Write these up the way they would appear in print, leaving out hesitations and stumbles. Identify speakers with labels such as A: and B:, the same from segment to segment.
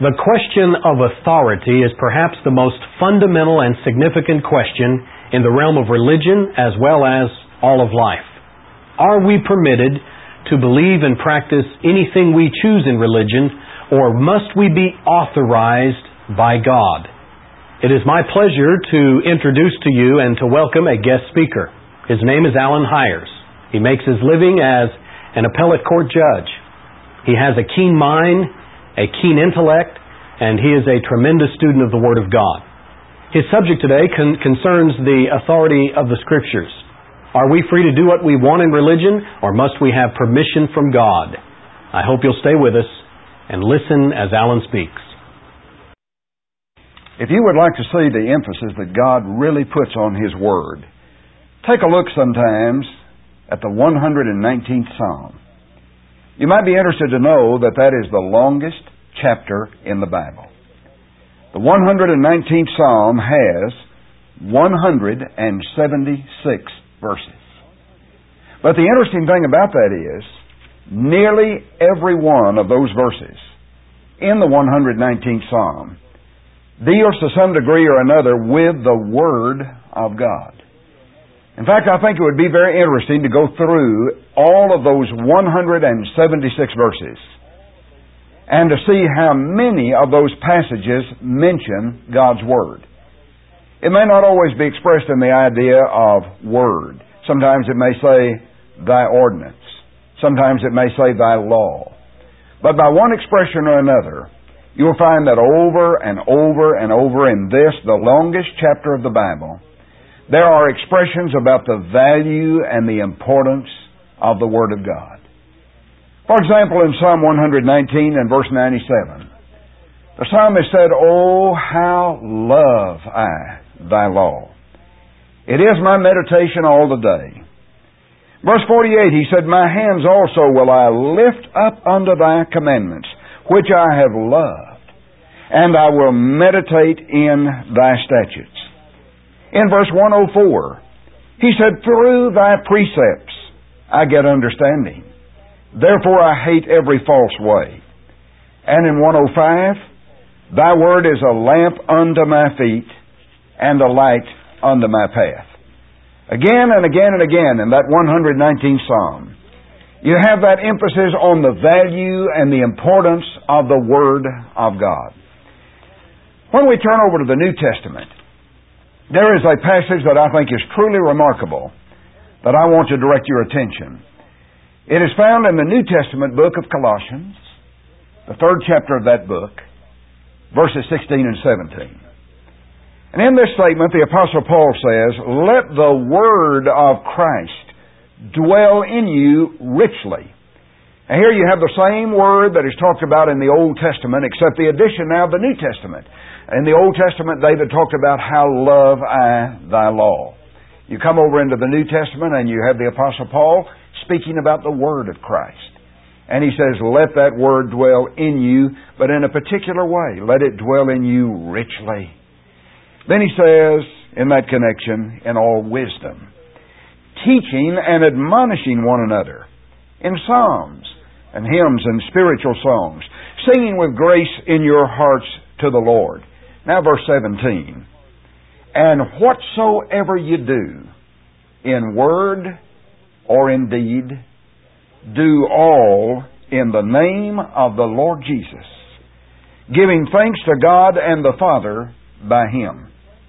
A: The question of authority is perhaps the most fundamental and significant question in the realm of religion as well as all of life. Are we permitted to believe and practice anything we choose in religion, or must we be authorized by God? It is my pleasure to introduce to you and to welcome a guest speaker. His name is Alan Hires. He makes his living as an appellate court judge. He has a keen mind, a keen intellect, and he is a tremendous student of the Word of God. His subject today concerns the authority of the Scriptures. Are we free to do what we want in religion, or must we have permission from God? I hope you'll stay with us and listen as Alan speaks.
B: If you would like to see the emphasis that God really puts on His Word, take a look sometimes at the 119th Psalm. You might be interested to know that that is the longest chapter in the Bible. The 119th Psalm has 176 verses. But the interesting thing about that is, nearly every one of those verses in the 119th Psalm deals to some degree or another with the Word of God. In fact, I think it would be very interesting to go through all of those 176 verses and to see how many of those passages mention God's Word. It may not always be expressed in the idea of Word. Sometimes it may say, Thy ordinance. Sometimes it may say, Thy law. But by one expression or another, you'll find that over and over and over in this, the longest chapter of the Bible, there are expressions about the value and the importance of the Word of God. For example, in Psalm 119 and verse 97, the psalmist said, Oh, how love I Thy law. It is my meditation all the day. Verse 48, he said, My hands also will I lift up unto Thy commandments, which I have loved, and I will meditate in Thy statutes. In verse 104, he said, Through Thy precepts I get understanding. Therefore I hate every false way. And in 105, Thy word is a lamp unto my feet and a light unto my path. Again and again and again in that 119th Psalm, you have that emphasis on the value and the importance of the Word of God. When we turn over to the New Testament, there is a passage that I think is truly remarkable that I want to direct your attention. It is found in the New Testament book of Colossians, the 3rd chapter of that book, verses 16 and 17. And in this statement, the Apostle Paul says, Let the Word of Christ dwell in you richly. And here you have the same word that is talked about in the Old Testament, except the addition now of the New Testament. In the Old Testament, David talked about how love I Thy law. You come over into the New Testament and you have the Apostle Paul speaking about the Word of Christ. And he says, let that Word dwell in you, but in a particular way. Let it dwell in you richly. Then he says, in that connection, in all wisdom, teaching and admonishing one another in psalms and hymns and spiritual songs, singing with grace in your hearts to the Lord. Now verse 17. And whatsoever you do, in word or in deed, do all in the name of the Lord Jesus, giving thanks to God and the Father by Him.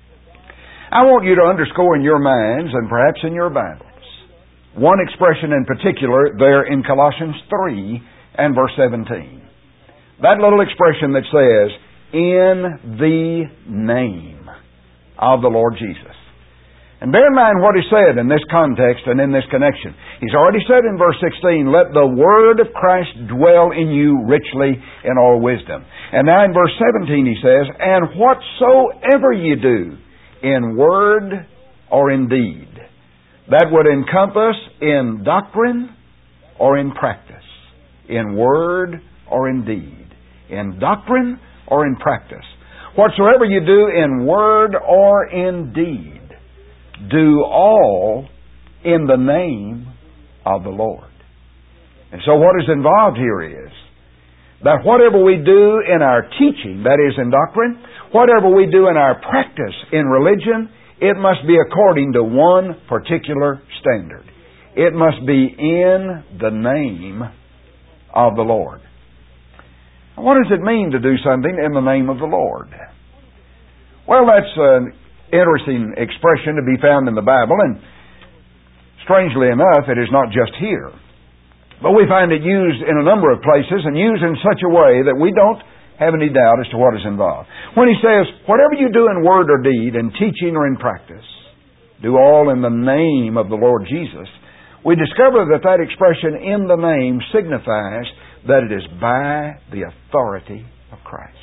B: I want you to underscore in your minds and perhaps in your Bibles one expression in particular there in Colossians 3 and verse 17. That little expression that says, in the name of the Lord Jesus. And bear in mind what he said in this context and in this connection. He's already said in verse 16, let the Word of Christ dwell in you richly in all wisdom. And now in verse 17 he says, and whatsoever you do, in word or in deed. That would encompass in doctrine or in practice. In word or in deed. In doctrine or in practice. Whatsoever you do in word or in deed, do all in the name of the Lord. And so what is involved here is that whatever we do in our teaching, that is in doctrine, whatever we do in our practice in religion, it must be according to one particular standard. It must be in the name of the Lord. What does it mean to do something in the name of the Lord? Well, that's an interesting expression to be found in the Bible, and strangely enough, it is not just here. But we find it used in a number of places and used in such a way that we don't have any doubt as to what is involved. When he says, whatever you do in word or deed, in teaching or in practice, do all in the name of the Lord Jesus, we discover that that expression, in the name, signifies that it is by the authority of Christ.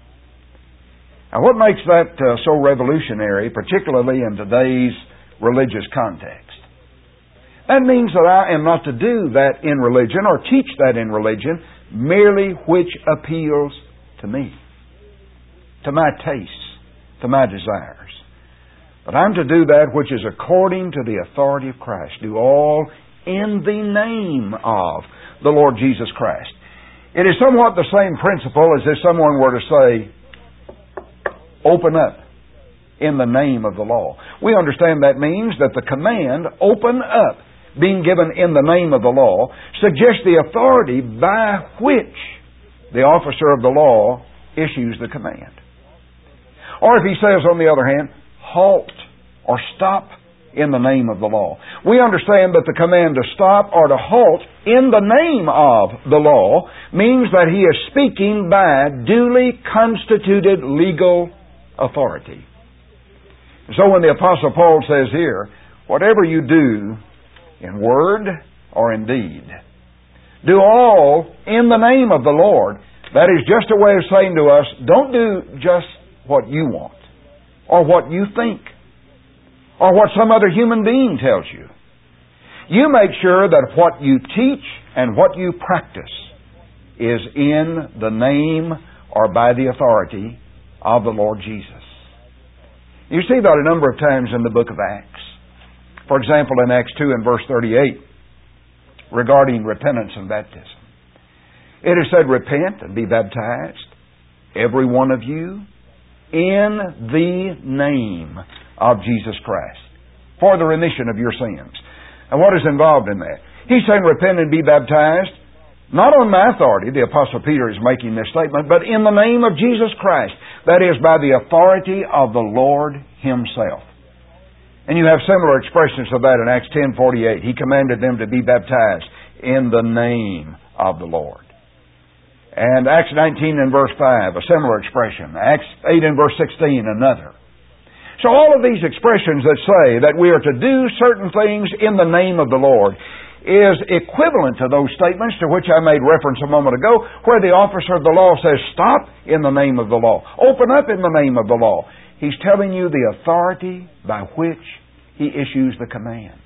B: Now, what makes that so revolutionary, particularly in today's religious context? That means that I am not to do that in religion or teach that in religion merely which appeals to me, to my tastes, to my desires. But I'm to do that which is according to the authority of Christ. Do all in the name of the Lord Jesus Christ. It is somewhat the same principle as if someone were to say, open up in the name of the law. We understand that means that the command, open up, being given in the name of the law, suggests the authority by which the officer of the law issues the command. Or if he says, on the other hand, halt or stop in the name of the law. We understand that the command to stop or to halt in the name of the law means that he is speaking by duly constituted legal authority. So when the Apostle Paul says here, whatever you do in word or in deed, do all in the name of the Lord, that is just a way of saying to us, don't do just what you want or what you think or what some other human being tells you. You make sure that what you teach and what you practice is in the name or by the authority of the Lord Jesus. You see that a number of times in the book of Acts. For example, in Acts 2 and verse 38, regarding repentance and baptism. It is said, repent and be baptized, every one of you, in the name of Jesus Christ, for the remission of your sins. And what is involved in that? He's saying, repent and be baptized, not on my authority, the Apostle Peter is making this statement, but in the name of Jesus Christ. That is, by the authority of the Lord Himself. And you have similar expressions of that in Acts 10:48. He commanded them to be baptized in the name of the Lord. And Acts 19 and verse 5, a similar expression. Acts 8 and verse 16, another. So all of these expressions that say that we are to do certain things in the name of the Lord is equivalent to those statements to which I made reference a moment ago, where the officer of the law says, stop in the name of the law. Open up in the name of the law. He's telling you the authority by which he issues the command.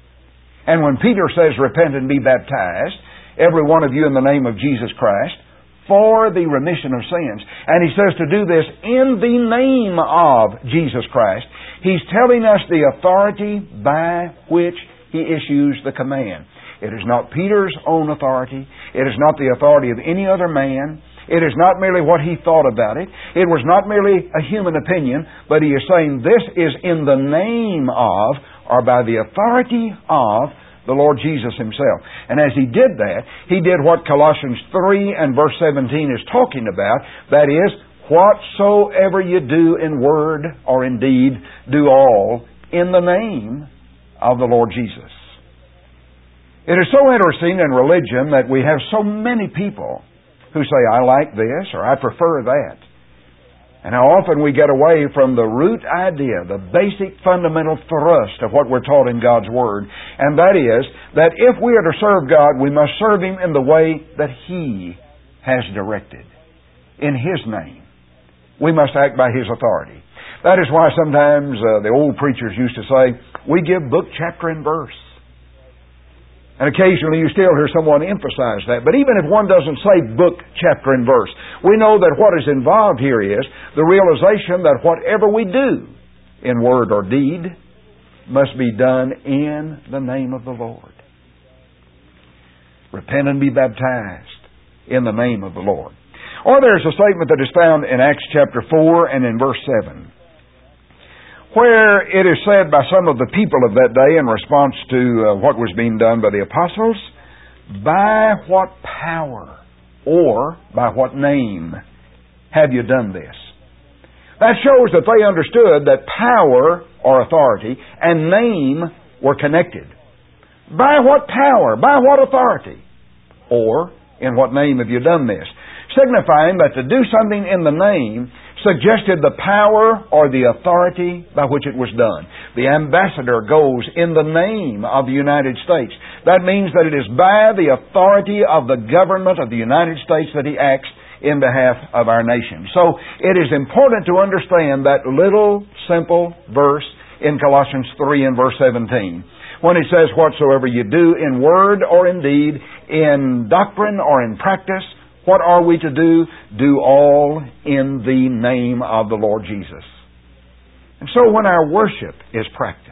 B: And when Peter says, repent and be baptized, every one of you in the name of Jesus Christ, for the remission of sins, and he says to do this in the name of Jesus Christ, he's telling us the authority by which he issues the command. It is not Peter's own authority. It is not the authority of any other man. It is not merely what he thought about it. It was not merely a human opinion, but he is saying this is in the name of, or by the authority of, the Lord Jesus Himself. And as He did that, He did what Colossians 3 and verse 17 is talking about. That is, whatsoever you do in word or in deed, do all in the name of the Lord Jesus. It is so interesting in religion that we have so many people who say, I like this or I prefer that. And how often we get away from the root idea, the basic fundamental thrust of what we're taught in God's Word. And that is that if we are to serve God, we must serve Him in the way that He has directed, in His name. We must act by His authority. That is why sometimes the old preachers used to say, we give book, chapter, and verse. And occasionally you still hear someone emphasize that. But even if one doesn't say book, chapter, and verse, we know that what is involved here is the realization that whatever we do in word or deed must be done in the name of the Lord. Repent and be baptized in the name of the Lord. Or there's a statement that is found in Acts chapter 4 and in verse 7, where it is said by some of the people of that day in response to what was being done by the apostles, by what power or by what name have you done this? That shows that they understood that power or authority and name were connected. By what power? By what authority? Or in what name have you done this? Signifying that to do something in the name suggested the power or the authority by which it was done. The ambassador goes in the name of the United States. That means that it is by the authority of the government of the United States that he acts in behalf of our nation. So it is important to understand that little simple verse in Colossians 3 and verse 17. When it says, whatsoever you do in word or in deed, in doctrine or in practice, what are we to do? Do all in the name of the Lord Jesus. And so when our worship is practiced,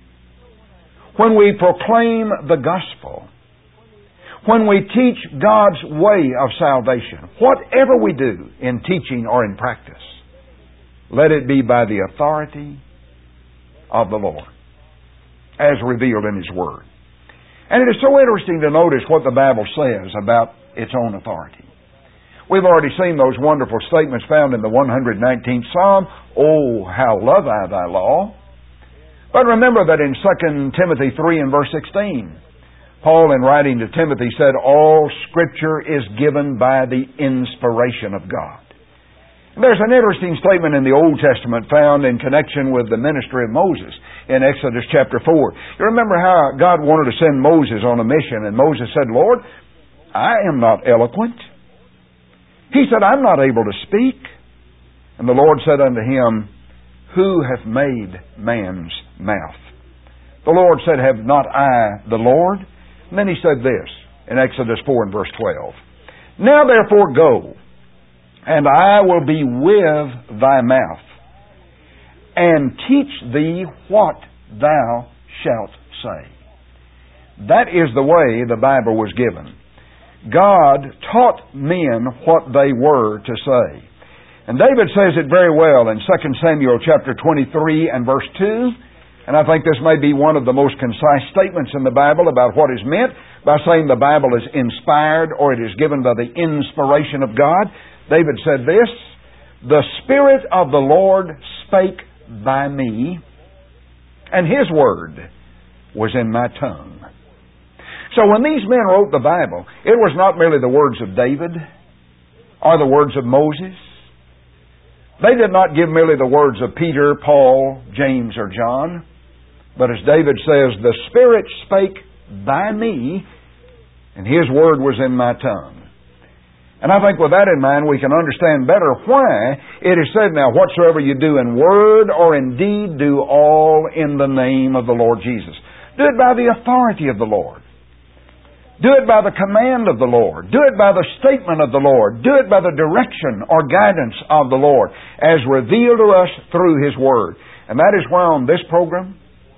B: when we proclaim the gospel, when we teach God's way of salvation, whatever we do in teaching or in practice, let it be by the authority of the Lord, as revealed in His Word. And it is so interesting to notice what the Bible says about its own authority. We've already seen those wonderful statements found in the 119th Psalm, "Oh, how love I thy law." But remember that in 2 Timothy 3 and verse 16, Paul, in writing to Timothy, said, all Scripture is given by the inspiration of God. There's an interesting statement in the Old Testament found in connection with the ministry of Moses in Exodus chapter 4. You remember how God wanted to send Moses on a mission, and Moses said, Lord, I am not eloquent. He said, I'm not able to speak. And the Lord said unto him, who hath made man's mouth? The Lord said, have not I the Lord? And then He said this in Exodus 4 and verse 12. Now therefore go, and I will be with thy mouth, and teach thee what thou shalt say. That is the way the Bible was given. God taught men what they were to say. And David says it very well in 2 Samuel chapter 23 and verse 2. And I think this may be one of the most concise statements in the Bible about what is meant by saying the Bible is inspired or it is given by the inspiration of God. David said this, the Spirit of the Lord spake by me, and His word was in my tongue. So when these men wrote the Bible, it was not merely the words of David or the words of Moses. They did not give merely the words of Peter, Paul, James, or John. But as David says, the Spirit spake by me, and His word was in my tongue. And I think with that in mind, we can understand better why it is said now, whatsoever you do in word or in deed, do all in the name of the Lord Jesus. Do it by the authority of the Lord. Do it by the command of the Lord. Do it by the statement of the Lord. Do it by the direction or guidance of the Lord as revealed to us through His Word. And that is why on this program,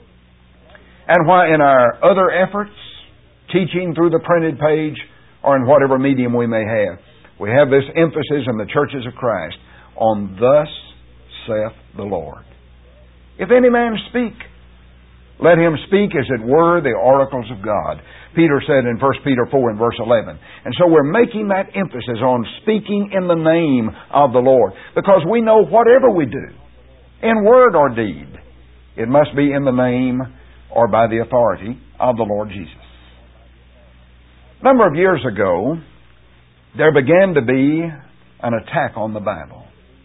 B: and why in our other efforts, teaching through the printed page or in whatever medium we may have, we have this emphasis in the churches of Christ on thus saith the Lord. If any man speak, let him speak as it were the oracles of God. Peter said in 1 Peter 4 and verse 11. And so we're making that emphasis on speaking in the name of the Lord. Because we know whatever we do, in word or deed, it must be in the name or by the authority of the Lord Jesus. A number of years ago, there began to be an attack on the Bible.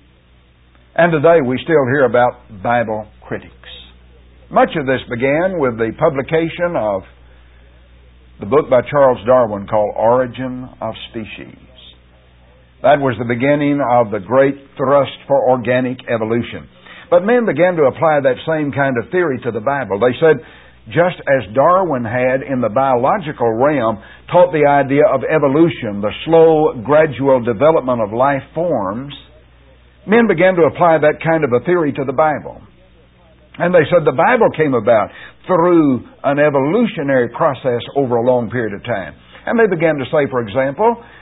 B: And today we still hear about Bible critics. Much of this began with the publication of the book by Charles Darwin called Origin of Species. That was the beginning of the great thrust for organic evolution. But men began to apply that same kind of theory to the Bible. They said, just as Darwin had in the biological realm taught the idea of evolution, the slow, gradual development of life forms, men began to apply that kind of a theory to the Bible. And they said the Bible came about through an evolutionary process over a long period of time. And they began to say, for example,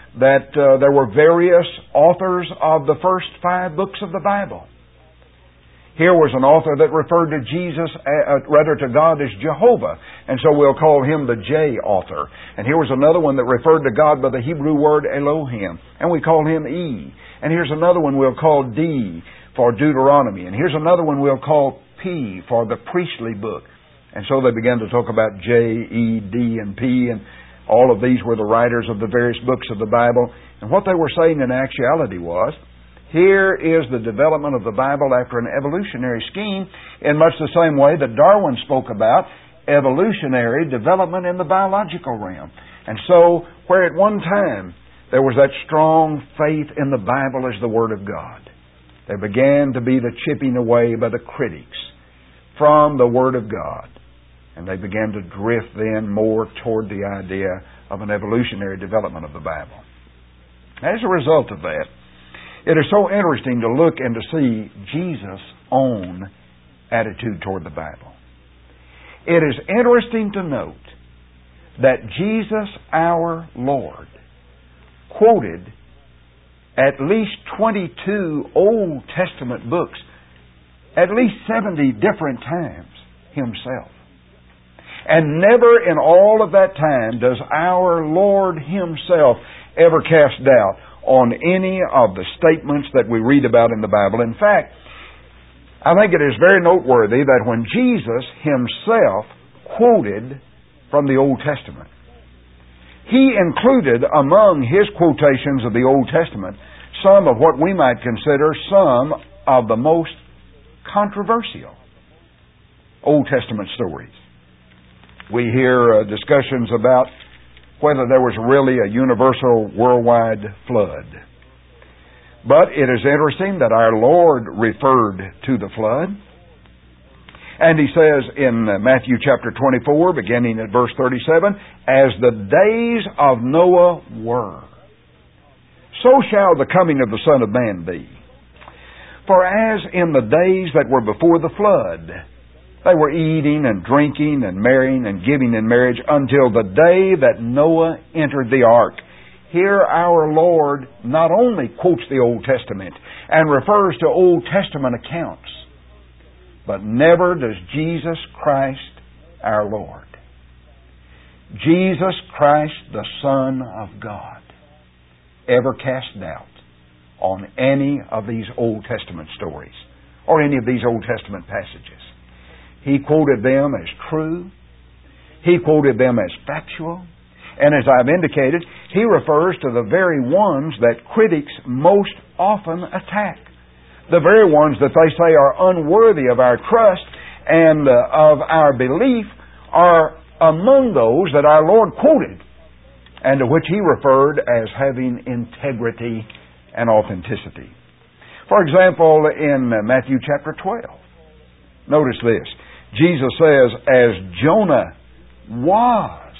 B: that there were various authors of the first 5 books of the Bible. Here was an author that referred to Jesus, rather to God as Jehovah, and so we'll call him the J author. And here was another one that referred to God by the Hebrew word Elohim, and we call him E. And here's another one we'll call D for Deuteronomy, and here's another one we'll call P for the priestly book. And so they began to talk about J, E, D, and P, and all of these were the writers of the various books of the Bible. And what they were saying in actuality was, here is the development of the Bible after an evolutionary scheme, in much the same way that Darwin spoke about evolutionary development in the biological realm. And so, where at one time there was that strong faith in the Bible as the Word of God, there began to be the chipping away by the critics from the Word of God. And they began to drift then more toward the idea of an evolutionary development of the Bible. As a result of that, it is so interesting to look and to see Jesus' own attitude toward the Bible. It is interesting to note that Jesus, our Lord, quoted at least 22 Old Testament books, at least 70 different times himself. And never in all of that time does our Lord himself ever cast doubt on any of the statements that we read about in the Bible. In fact, I think it is very noteworthy that when Jesus himself quoted from the Old Testament, he included among his quotations of the Old Testament some of what we might consider some of the most controversial Old Testament stories. We hear discussions about whether there was really a universal worldwide flood. But it is interesting that our Lord referred to the flood. And he says in Matthew chapter 24, beginning at verse 37, as the days of Noah were, so shall the coming of the Son of Man be. For as in the days that were before the flood, they were eating and drinking and marrying and giving in marriage until the day that Noah entered the ark. Here our Lord not only quotes the Old Testament and refers to Old Testament accounts, but never does Jesus Christ our Lord, Jesus Christ the Son of God, ever cast doubt on any of these Old Testament stories or any of these Old Testament passages. He quoted them as true. He quoted them as factual. And as I've indicated, he refers to the very ones that critics most often attack. The very ones that they say are unworthy of our trust and of our belief are among those that our Lord quoted and to which he referred as having integrity and authenticity. For example, in Matthew chapter 12, notice this. Jesus says, as Jonah was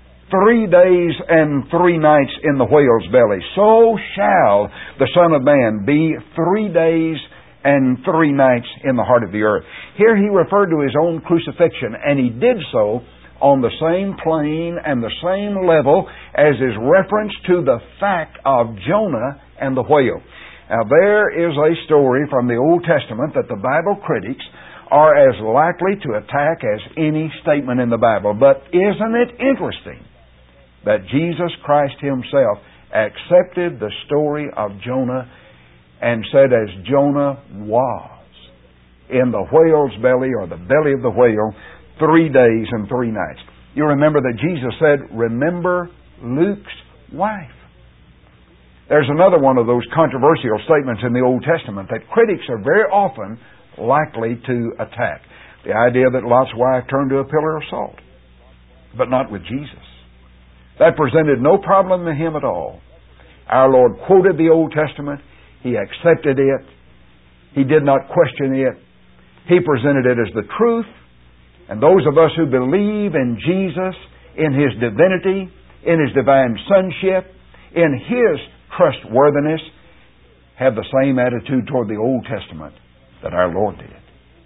B: 3 days and 3 nights in the whale's belly, so shall the Son of Man be 3 days and 3 nights in the heart of the earth. Here he referred to his own crucifixion, and he did so on the same plane and the same level as is reference to the fact of Jonah and the whale. Now there is a story from the Old Testament that the Bible critics are as likely to attack as any statement in the Bible. But isn't it interesting that Jesus Christ himself accepted the story of Jonah and said, as Jonah was in the whale's belly or the belly of the whale 3 days and 3 nights. You remember that Jesus said, remember Luke's wife. There's another one of those controversial statements in the Old Testament that critics are very often likely to attack. The idea that Lot's wife turned to a pillar of salt. But not with Jesus. That presented no problem to him at all. Our Lord quoted the Old Testament. He accepted it. He did not question it. He presented it as the truth. And those of us who believe in Jesus, in His divinity, in His divine sonship, in His trustworthiness, have the same attitude toward the Old Testament that our Lord did.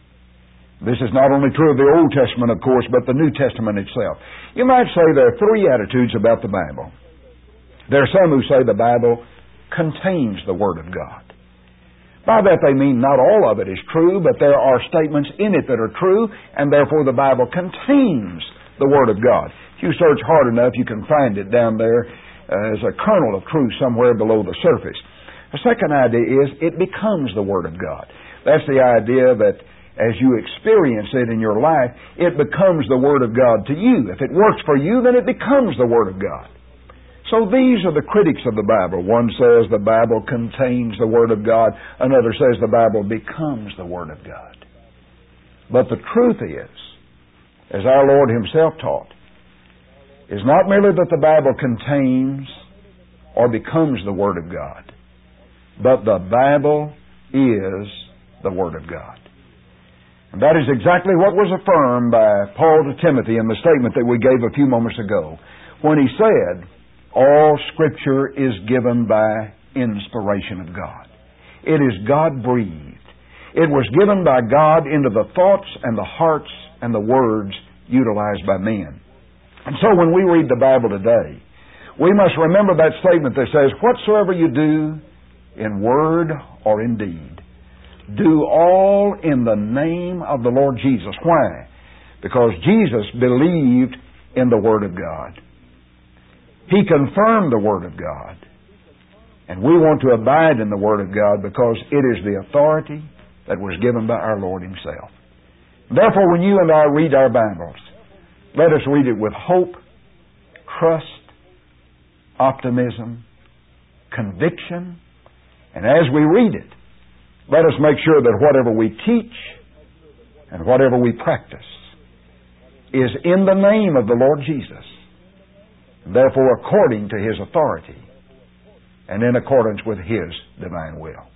B: This is not only true of the Old Testament, of course, but the New Testament itself. You might say there are 3 attitudes about the Bible. There are some who say the Bible contains the Word of God. By that they mean not all of it is true, but there are statements in it that are true, and therefore the Bible contains the Word of God. If you search hard enough, you can find it down there as a kernel of truth somewhere below the surface. The second idea is it becomes the Word of God. That's the idea that as you experience it in your life, it becomes the Word of God to you. If it works for you, then it becomes the Word of God. So these are the critics of the Bible. One says the Bible contains the Word of God. Another says the Bible becomes the Word of God. But the truth is, as our Lord Himself taught, is not merely that the Bible contains or becomes the Word of God, but the Bible is the Word of God. And that is exactly what was affirmed by Paul to Timothy in the statement that we gave a few moments ago, when he said, all Scripture is given by inspiration of God. It is God-breathed. It was given by God into the thoughts and the hearts and the words utilized by men. And so when we read the Bible today, we must remember that statement that says, whatsoever you do in word or in deed, do all in the name of the Lord Jesus. Why? Because Jesus believed in the Word of God. He confirmed the Word of God. And we want to abide in the Word of God because it is the authority that was given by our Lord Himself. Therefore, when you and I read our Bibles, let us read it with hope, trust, optimism, conviction, and as we read it, let us make sure that whatever we teach and whatever we practice is in the name of the Lord Jesus, therefore according to His authority and in accordance with His divine will.